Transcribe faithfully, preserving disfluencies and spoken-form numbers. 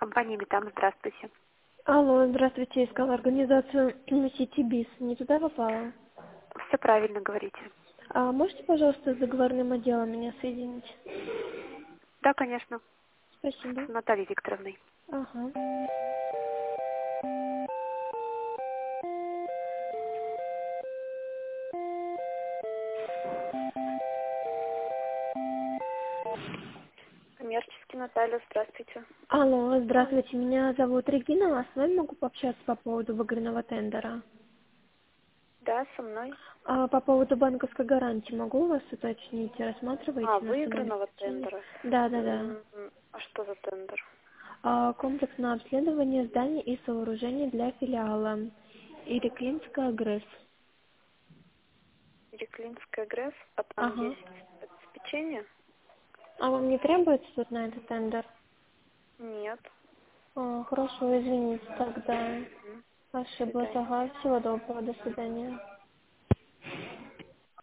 Компания «Метам», здравствуйте. Алло, здравствуйте, искала организацию Сити Биз. Не туда попала? Все правильно говорите. А можете, пожалуйста, с договорным отделом меня соединить? Да, конечно. Спасибо. С Натальей Викторовной. Ага. Коммерческий, Наталья, здравствуйте. Алло, здравствуйте, меня зовут Регина, а с вами могу пообщаться по поводу выигранного тендера? Да, со мной. А по поводу банковской гарантии могу у вас уточнить? Рассматриваете А, на сумму выигранного обеспечения? тендера. Да, да, да. М, А что за тендер? А, комплексное обследование зданий и сооружений для филиала. Иреклинская ГРЭС. Реклинская ГРЭС, а там Ага. есть обеспечение? А вам не требуется тут на этот тендер? Нет. А, хорошо, извините, тогда Мгм. До ошиблась. свидания. Ага, всего доброго, до свидания.